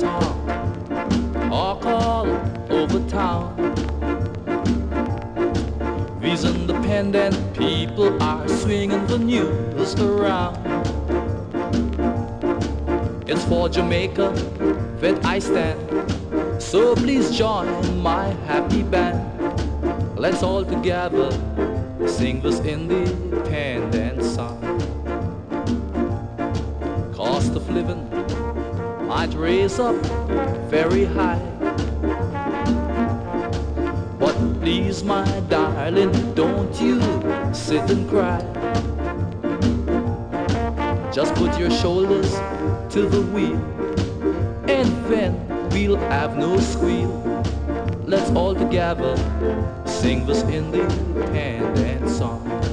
talk all over town. These independent people are swinging the news around. It's for Jamaica that I stand, so please join my happy band. Let's all together sing this independent song. Cost of living might raise up very high, but please, my darling, don't you sit and cry. Just put your shoulders to the wheel, and then we'll have no squeal. Let's all together sing this independent song.